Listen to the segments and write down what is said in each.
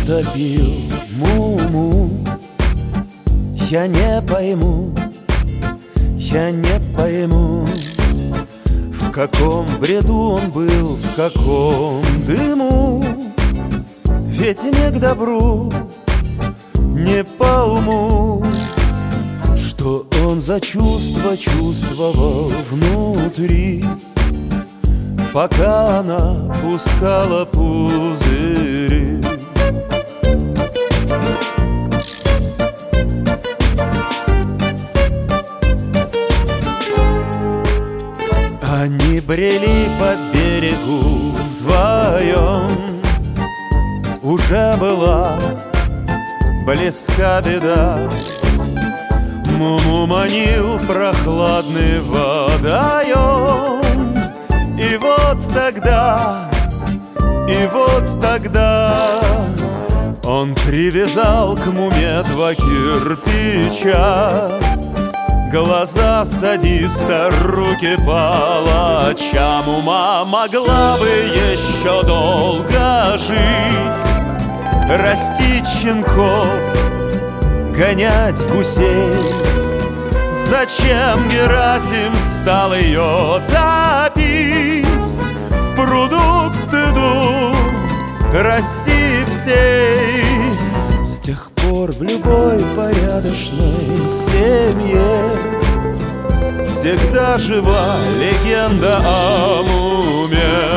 утопил Му-му. Я не пойму, я не пойму, в каком бреду он был, в каком дыму. Ведь не к добру, не по уму, что он за чувство чувствовал внутри, пока она пускала пузыри. Они брели по берегу вдвоем, уже была близка беда. Му-му манил прохладный водоем. И вот тогда он привязал к Муме два кирпича, глаза садиста, руки палача. Мума могла бы еще долго жить, растить щенков, гонять гусей. Зачем Герасим стал ее топить в пруду к стыду России всей? С тех пор в любой порядочной семье всегда жива легенда о Муме.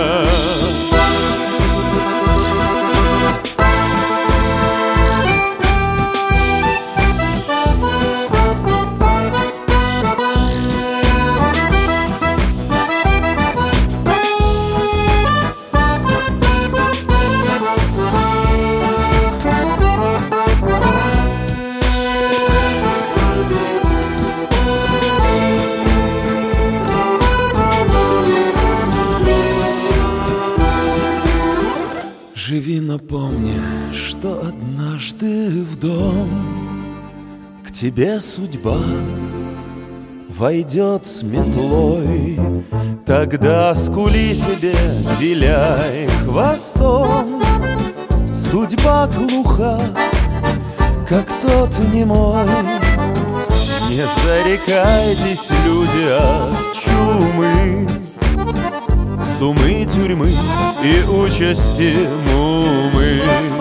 Живи, но помни, что однажды в дом к тебе судьба войдет с метлой. Тогда скули себе, виляй хвостом. Судьба глуха, как тот немой. Не зарекайтесь, люди, от чумы, сумы, тюрьмы и участи Мумы.